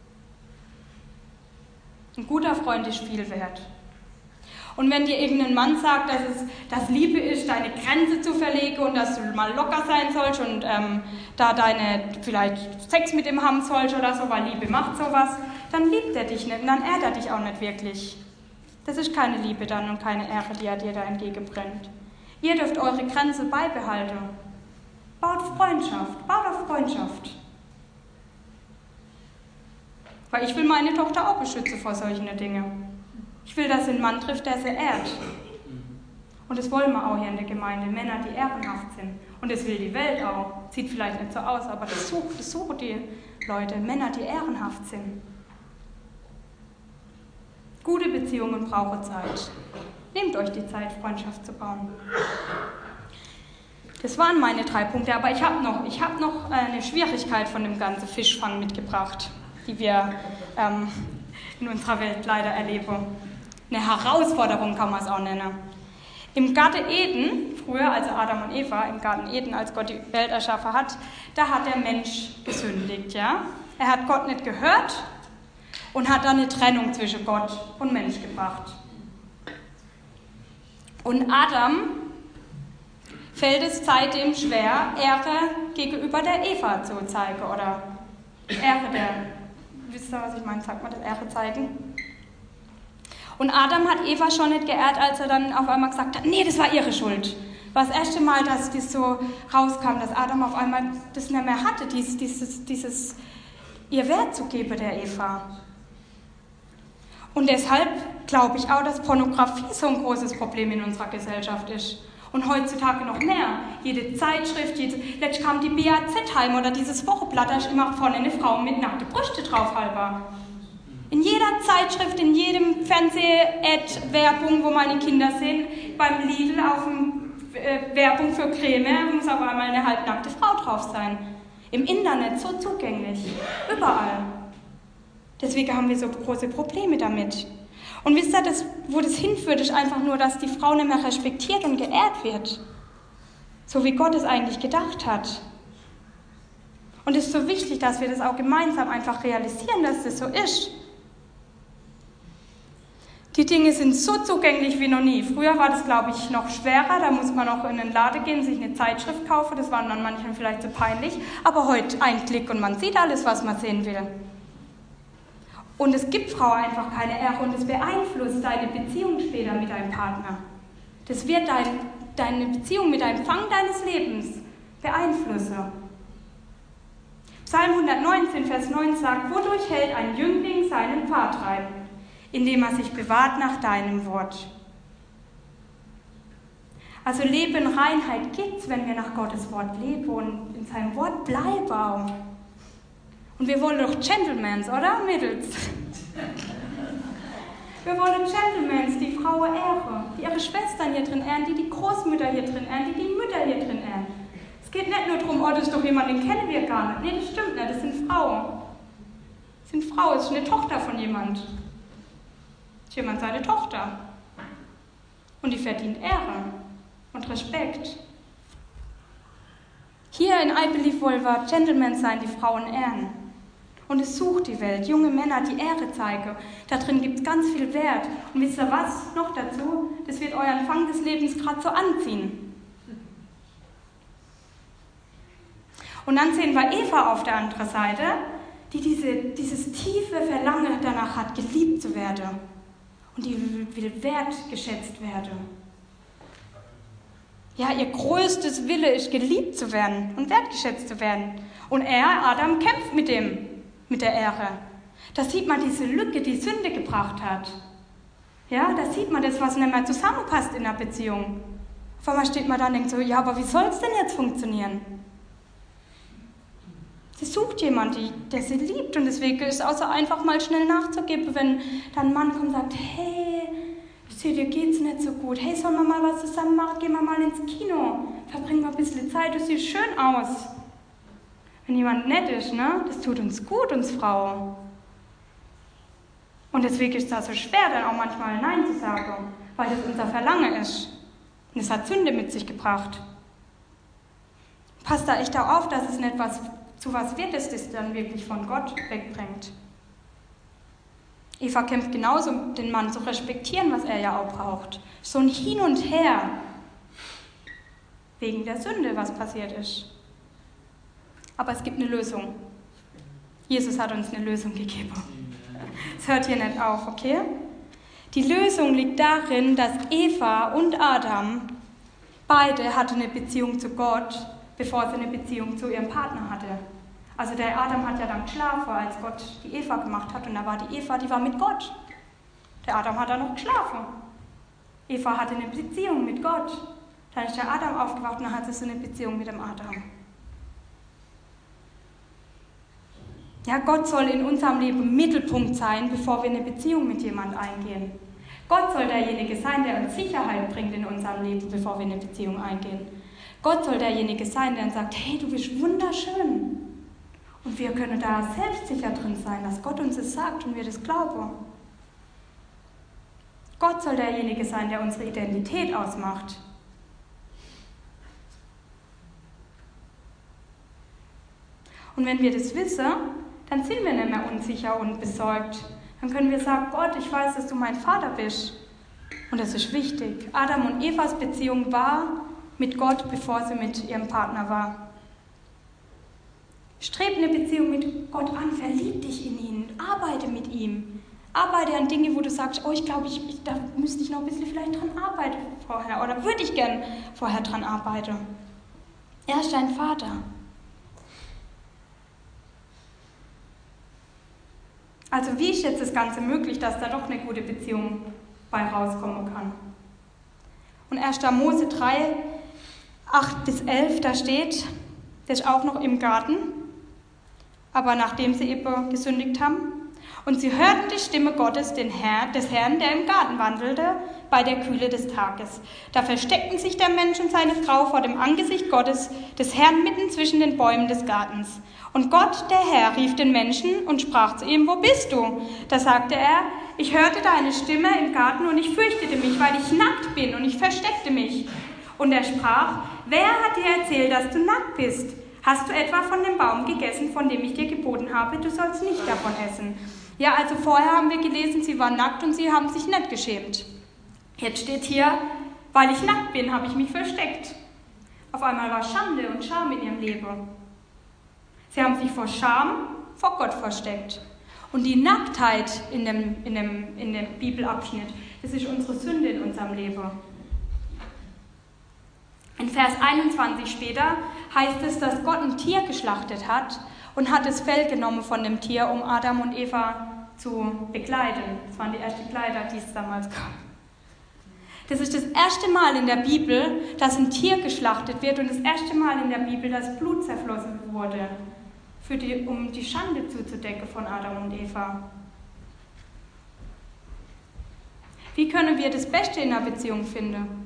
Ein guter Freund ist viel wert. Und wenn dir irgendein Mann sagt, dass es dass Liebe ist, deine Grenze zu verlegen und dass du mal locker sein sollst und ähm, da deine vielleicht Sex mit ihm haben sollst oder so, weil Liebe macht sowas, dann liebt er dich nicht und dann ehrt er dich auch nicht wirklich. Das ist keine Liebe dann und keine Ehre, die er dir da entgegenbringt. Ihr dürft eure Grenze beibehalten. Baut Freundschaft, baut auf Freundschaft. Weil ich will meine Tochter auch beschützen vor solchen Dingen. Ich will, dass sie einen Mann trifft, der sie ehrt. Und das wollen wir auch hier in der Gemeinde. Männer, die ehrenhaft sind. Und das will die Welt auch. Sieht vielleicht nicht so aus, aber das suchen, das suchen die Leute. Männer, die ehrenhaft sind. Gute Beziehungen brauchen Zeit. Nehmt euch die Zeit, Freundschaft zu bauen. Das waren meine drei Punkte, aber ich habe noch, ich hab noch eine Schwierigkeit von dem ganzen Fischfang mitgebracht, die wir ähm, in unserer Welt leider erleben. Eine Herausforderung kann man es auch nennen. Im Garten Eden, früher also Adam und Eva, im Garten Eden, als Gott die Welt erschaffen hat, da hat der Mensch gesündigt, ja. Er hat Gott nicht gehört und hat dann eine Trennung zwischen Gott und Mensch gebracht. Und Adam fällt es seitdem schwer, Ehre gegenüber der Eva zu zeigen oder Ehre der wisst ihr, was ich meine? Sagt man das Ehre zeigen? Und Adam hat Eva schon nicht geehrt, als er dann auf einmal gesagt hat, nee, das war ihre Schuld. War das erste Mal, dass das so rauskam, dass Adam auf einmal das nicht mehr hatte, dieses, dieses, dieses ihr Wert zu geben der Eva. Und deshalb glaube ich auch, dass Pornografie so ein großes Problem in unserer Gesellschaft ist. Und heutzutage noch mehr. Jede Zeitschrift, jede, letztens kam die B A Z heim oder dieses Wochenblatt, da ist immer vorne eine Frau mit nackten Brüste drauf halber. In jeder Zeitschrift, in jedem Fernseh-Ad, Werbung, wo meine Kinder sehen, beim Lidl auf dem äh, Werbung für Creme, muss aber einmal eine halbnackte Frau drauf sein. Im Internet so zugänglich. Überall. Deswegen haben wir so große Probleme damit. Und wisst ihr, das, wo das hinführt, ist einfach nur, dass die Frau nicht mehr respektiert und geehrt wird. So wie Gott es eigentlich gedacht hat. Und es ist so wichtig, dass wir das auch gemeinsam einfach realisieren, dass das so ist. Die Dinge sind so zugänglich wie noch nie. Früher war das, glaube ich, noch schwerer. Da muss man noch in den Laden gehen, sich eine Zeitschrift kaufen. Das war dann manchen vielleicht so peinlich. Aber heute ein Klick und man sieht alles, was man sehen will. Und es gibt Frau einfach keine Ehre und es beeinflusst deine Beziehung später mit deinem Partner. Das wird dein, deine Beziehung mit deinem Fang deines Lebens beeinflussen. Psalm hundertneunzehn, Vers neun sagt, wodurch hält ein Jüngling seinen Pfad rein? Indem er sich bewahrt nach deinem Wort. Also Leben in Reinheit gibt es, wenn wir nach Gottes Wort leben und in seinem Wort bleiben. Und wir wollen doch Gentlemans, oder, Mädels? Wir wollen Gentlemans, die Frauen ehren, die ihre Schwestern hier drin ehren, die die Großmütter hier drin ehren, die die Mütter hier drin ehren. Es geht nicht nur darum, oh, das ist doch jemand, den kennen wir gar nicht. Nee, das stimmt nicht, das sind Frauen. Das sind Frauen, das ist eine Tochter von jemand. Das ist jemand seine Tochter. Und die verdient Ehre und Respekt. Hier in I Believe wollen wir Gentlemen sein, die Frauen ehren. Und es sucht die Welt, junge Männer, die Ehre zeigen. Da drin gibt es ganz viel Wert. Und wisst ihr was noch dazu? Das wird euren Fang des Lebens gerade so anziehen. Und dann sehen wir Eva auf der anderen Seite, die diese, dieses tiefe Verlangen danach hat, geliebt zu werden. Und die will wertgeschätzt werden. Ja, ihr größtes Wille ist, geliebt zu werden und wertgeschätzt zu werden. Und er, Adam, kämpft mit dem, mit der Ehre. Da sieht man diese Lücke, die Sünde gebracht hat. Ja, da sieht man das, was nicht mehr zusammenpasst in der Beziehung. Auf einmal steht man da und denkt so, ja, aber wie soll es denn jetzt funktionieren? Sie sucht jemanden, der sie liebt und deswegen ist es auch so einfach mal schnell nachzugeben, wenn dann ein Mann kommt und sagt, hey, sieh, dir geht's nicht so gut. Hey, sollen wir mal was zusammen machen? Gehen wir mal ins Kino. Verbringen wir ein bisschen Zeit, du siehst schön aus. Wenn jemand nett ist, ne? Das tut uns gut, uns Frauen. Und deswegen ist es da so schwer, dann auch manchmal Nein zu sagen, weil das unser Verlangen ist. Und es hat Sünde mit sich gebracht. Passt da echt auch auf, dass es nicht was, zu was wird, das das dann wirklich von Gott wegbringt. Eva kämpft genauso, den Mann zu respektieren, was er ja auch braucht. So ein Hin und Her. Wegen der Sünde, was passiert ist. Aber es gibt eine Lösung. Jesus hat uns eine Lösung gegeben. Es hört hier nicht auf, okay? Die Lösung liegt darin, dass Eva und Adam, beide hatten eine Beziehung zu Gott, bevor sie eine Beziehung zu ihrem Partner hatte. Also der Adam hat ja dann geschlafen, als Gott die Eva gemacht hat. Und da war die Eva, die war mit Gott. Der Adam hat dann noch geschlafen. Eva hatte eine Beziehung mit Gott. Dann ist der Adam aufgewacht und dann hat sie so eine Beziehung mit dem Adam. Ja, Gott soll in unserem Leben Mittelpunkt sein, bevor wir eine Beziehung mit jemandem eingehen. Gott soll derjenige sein, der uns Sicherheit bringt in unserem Leben, bevor wir eine Beziehung eingehen. Gott soll derjenige sein, der uns sagt, hey, du bist wunderschön. Und wir können da selbstsicher drin sein, dass Gott uns das sagt und wir das glauben. Gott soll derjenige sein, der unsere Identität ausmacht. Und wenn wir das wissen, dann sind wir nicht mehr unsicher und besorgt. Dann können wir sagen, Gott, ich weiß, dass du mein Vater bist. Und das ist wichtig. Adam und Evas Beziehung war mit Gott, bevor sie mit ihrem Partner war. Strebe eine Beziehung mit Gott an, verlieb dich in ihn, arbeite mit ihm. Arbeite an Dinge, wo du sagst, oh, ich glaube, ich, ich, da müsste ich noch ein bisschen vielleicht dran arbeiten vorher oder würde ich gern vorher dran arbeiten. Er ist dein Vater. Also wie ist jetzt das Ganze möglich, dass da doch eine gute Beziehung bei rauskommen kann? Und erster Mose drei, acht bis elf, da steht, das ist auch noch im Garten, aber nachdem sie eben gesündigt haben, und sie hörten die Stimme Gottes, den Herr, des Herrn, der im Garten wandelte, bei der Kühle des Tages. Da versteckten sich der Mensch und seine Frau vor dem Angesicht Gottes, des Herrn, mitten zwischen den Bäumen des Gartens. Und Gott, der Herr, rief den Menschen und sprach zu ihm, wo bist du? Da sagte er, ich hörte deine Stimme im Garten und ich fürchtete mich, weil ich nackt bin und ich versteckte mich. Und er sprach, wer hat dir erzählt, dass du nackt bist? Hast du etwa von dem Baum gegessen, von dem ich dir geboten habe, du sollst nicht davon essen? Ja, also vorher haben wir gelesen, sie waren nackt und sie haben sich nicht geschämt. Jetzt steht hier, weil ich nackt bin, habe ich mich versteckt. Auf einmal war Schande und Scham in ihrem Leben. Sie haben sich vor Scham vor Gott versteckt. Und die Nacktheit in dem, in dem, in dem Bibelabschnitt, das ist unsere Sünde in unserem Leben. In Vers einundzwanzig später heißt es, dass Gott ein Tier geschlachtet hat und hat das Fell genommen von dem Tier, um Adam und Eva zu bekleiden. Das waren die ersten Kleider, die es damals gab. Das ist das erste Mal in der Bibel, dass ein Tier geschlachtet wird und das erste Mal in der Bibel, dass Blut zerflossen wurde, für die, um die Schande zuzudecken von Adam und Eva. Wie können wir das Beste in einer Beziehung finden?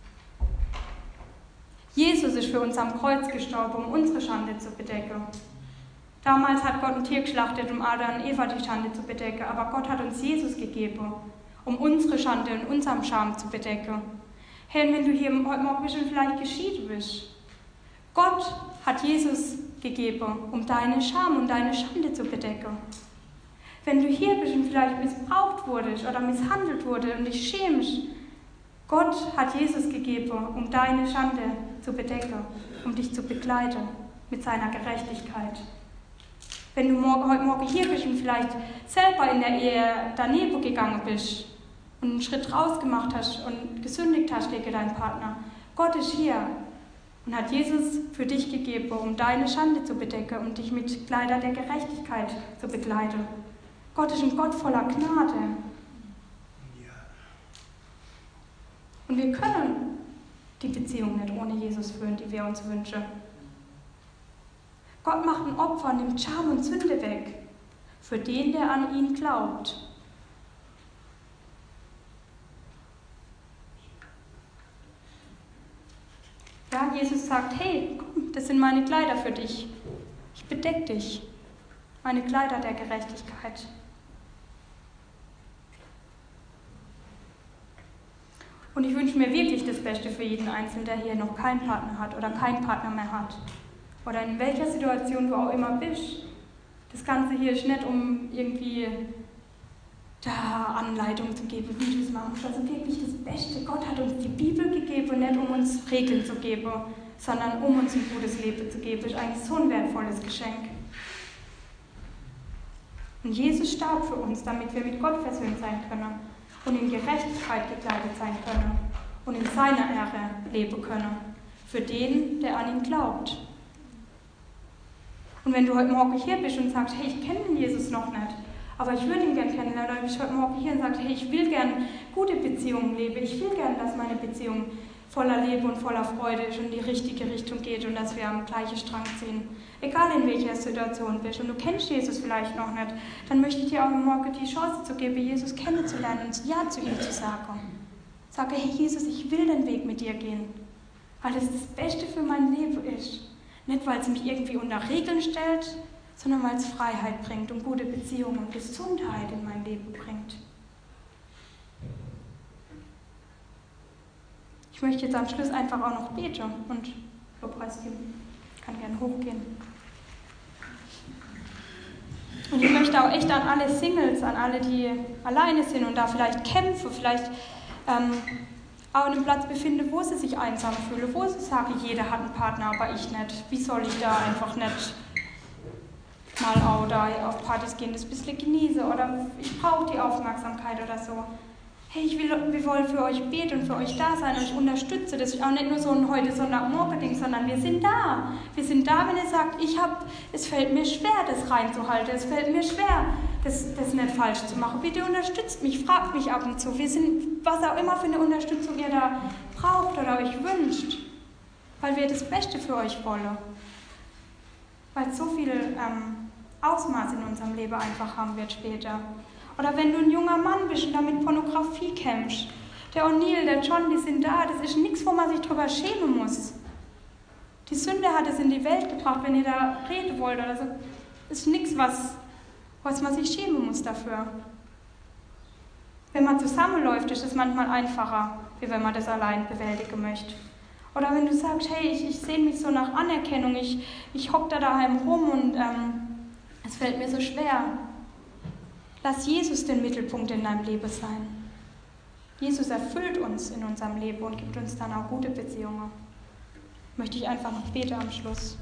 Jesus ist für uns am Kreuz gestorben, um unsere Schande zu bedecken. Damals hat Gott ein Tier geschlachtet, um Adam und Eva die Schande zu bedecken, aber Gott hat uns Jesus gegeben, um unsere Schande und unseren Scham zu bedecken. Hey, wenn du hier heute Morgen bist und vielleicht geschieden bist, Gott hat Jesus gegeben, um deine Scham und deine Schande zu bedecken. Wenn du hier bist und vielleicht missbraucht wurdest oder misshandelt wurdest und dich schämst, Gott hat Jesus gegeben, um deine Schande zu bedecken, um dich zu begleiten mit seiner Gerechtigkeit. Wenn du morgen, heute Morgen hier bist und vielleicht selber in der Ehe daneben gegangen bist und einen Schritt rausgemacht hast und gesündigt hast gegen deinen Partner, Gott ist hier und hat Jesus für dich gegeben, um deine Schande zu bedecken und dich mit Kleider der Gerechtigkeit zu begleiten. Gott ist ein Gott voller Gnade. Und wir können die Beziehung nicht ohne Jesus führen, die wir uns wünschen. Gott macht ein Opfer und nimmt Scham und Sünde weg, für den, der an ihn glaubt. Ja, Jesus sagt, hey, komm, das sind meine Kleider für dich. Ich bedecke dich. Meine Kleider der Gerechtigkeit. Und ich wünsche mir wirklich das Beste für jeden Einzelnen, der hier noch keinen Partner hat oder keinen Partner mehr hat. Oder in welcher Situation du auch immer bist. Das Ganze hier ist nicht, um irgendwie da Anleitung zu geben, wie du es machen musst. Also wirklich das Beste. Gott hat uns die Bibel gegeben und nicht um uns Regeln zu geben, sondern um uns ein gutes Leben zu geben. Das ist eigentlich so ein wertvolles Geschenk. Und Jesus starb für uns, damit wir mit Gott versöhnt sein können und in Gerechtigkeit gekleidet sein können und in seiner Ehre leben können. Für den, der an ihn glaubt. Und wenn du heute Morgen hier bist und sagst, hey, ich kenne den Jesus noch nicht, aber ich würde ihn gerne kennenlernen, oder bist heute Morgen hier und sagst, hey, ich will gerne gute Beziehungen leben, ich will gerne, dass meine Beziehung voller Liebe und voller Freude ist und in die richtige Richtung geht und dass wir am gleichen Strang ziehen. Egal in welcher Situation bist und du kennst Jesus vielleicht noch nicht, dann möchte ich dir auch morgen die Chance zu geben, Jesus kennenzulernen und Ja zu ihm zu sagen. Sage, hey Jesus, ich will den Weg mit dir gehen, weil es das Beste für mein Leben ist. Nicht, weil es mich irgendwie unter Regeln stellt, sondern weil es Freiheit bringt und gute Beziehungen und Gesundheit in mein Leben bringt. Ich möchte jetzt am Schluss einfach auch noch beten und Lobpreisteam kann gerne hochgehen. Und ich möchte auch echt an alle Singles, an alle, die alleine sind und da vielleicht kämpfen, vielleicht ähm, auch an einem Platz befinden, wo sie sich einsam fühlen, wo sie sagen, jeder hat einen Partner, aber ich nicht. Wie soll ich da einfach nicht manchmal auch da auf Partys gehen, das ein bisschen genieße oder ich brauche die Aufmerksamkeit oder so. Hey, ich will, wir wollen für euch beten und für euch da sein, euch unterstützen. Das ist auch nicht nur so ein heute Sonntagmorgen-Ding, sondern wir sind da. Wir sind da, wenn ihr sagt, ich hab, es fällt mir schwer, das reinzuhalten, es fällt mir schwer, das, das nicht falsch zu machen. Bitte unterstützt mich, fragt mich ab und zu. Wir sind, was auch immer für eine Unterstützung ihr da braucht oder euch wünscht, weil wir das Beste für euch wollen. Weil es so viel ähm, Ausmaß in unserem Leben einfach haben wird später. Oder wenn du ein junger Mann bist und da mit Pornografie kämpfst. Der O'Neill, der John, die sind da. Das ist nichts, wo man sich drüber schämen muss. Die Sünde hat es in die Welt gebracht, wenn ihr da reden wollt oder so. Das ist nichts, was, was man sich schämen muss dafür. Wenn man zusammenläuft, ist es manchmal einfacher, wie wenn man das allein bewältigen möchte. Oder wenn du sagst, hey, ich, ich sehne mich so nach Anerkennung, ich, ich hock da daheim rum und ähm, es fällt mir so schwer. Lass Jesus den Mittelpunkt in deinem Leben sein. Jesus erfüllt uns in unserem Leben und gibt uns dann auch gute Beziehungen. Möchte ich einfach noch beten am Schluss.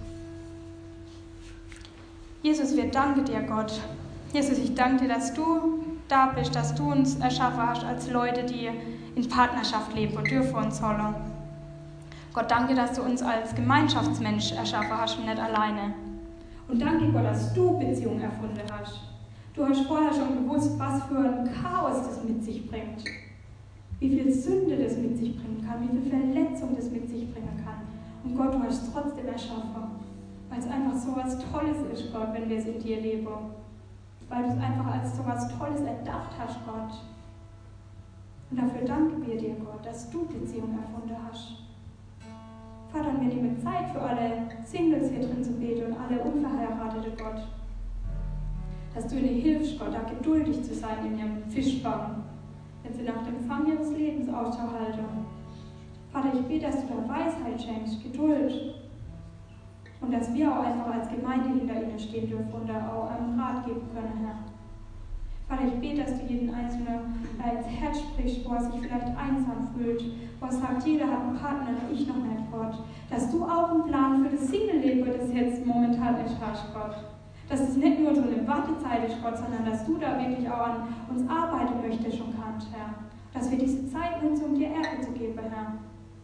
Jesus, wir danken dir, Gott. Jesus, ich danke dir, dass du da bist, dass du uns erschaffen hast als Leute, die in Partnerschaft leben und dürfen uns sollen. Gott, danke, dass du uns als Gemeinschaftsmensch erschaffen hast und nicht alleine. Und danke, Gott, dass du Beziehung erfunden hast. Du hast vorher schon gewusst, was für ein Chaos das mit sich bringt. Wie viel Sünde das mit sich bringen kann, wie viel Verletzung das mit sich bringen kann. Und Gott, du hast es trotzdem erschaffen. Weil es einfach so was Tolles ist, Gott, wenn wir es in dir leben. Weil du es einfach als so was Tolles erdacht hast, Gott. Und dafür danken wir dir, Gott, dass du Beziehung erfunden hast. Vater, wir nehmen Zeit für alle Singles hier drin zu beten und alle Unverheiratete, Gott. Dass du ihnen hilfst, Gott, da geduldig zu sein in ihrem Fischfang, wenn sie nach dem Fang ihres Lebens Ausschau halten. Vater, ich bete, dass du da Weisheit schenkst, Geduld und dass wir auch einfach als Gemeinde hinter ihnen stehen dürfen und da auch einen Rat geben können, Herr. Vater, ich bete, dass du jeden Einzelnen ins Herz sprichst, wo er sich vielleicht einsam fühlt, wo er sagt, jeder hat einen Partner, aber ich noch nicht, Gott. Dass du auch einen Plan für das Single-Leben, das jetzt momentan nicht hast, Gott. Dass es nicht nur so eine Wartezeit ist, Gott, sondern dass du da wirklich auch an uns arbeiten möchtest und kannst, Herr. Dass wir diese Zeit nutzen, um dir Ehre zu geben, Herr.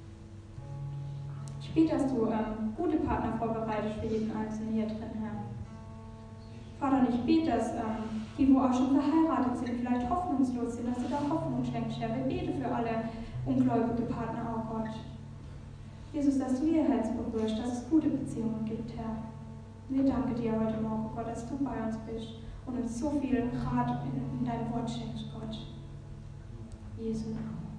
Ich bete, dass du ähm, gute Partner vorbereitest für jeden Einzelnen hier drin, Herr. Vater, und ich bete, dass ähm, die, wo auch schon verheiratet sind, vielleicht hoffnungslos sind, dass du da Hoffnung schenkst, Herr. Wir beten für alle ungläubige Partner, auch Gott. Jesus, dass du ihr Herz berührst, dass es gute Beziehungen gibt, Herr. Wir danken dir heute Morgen, Gott, dass du bei uns bist und uns so viel Rat in, in dein Wort schenkst, Gott. Jesu Namen.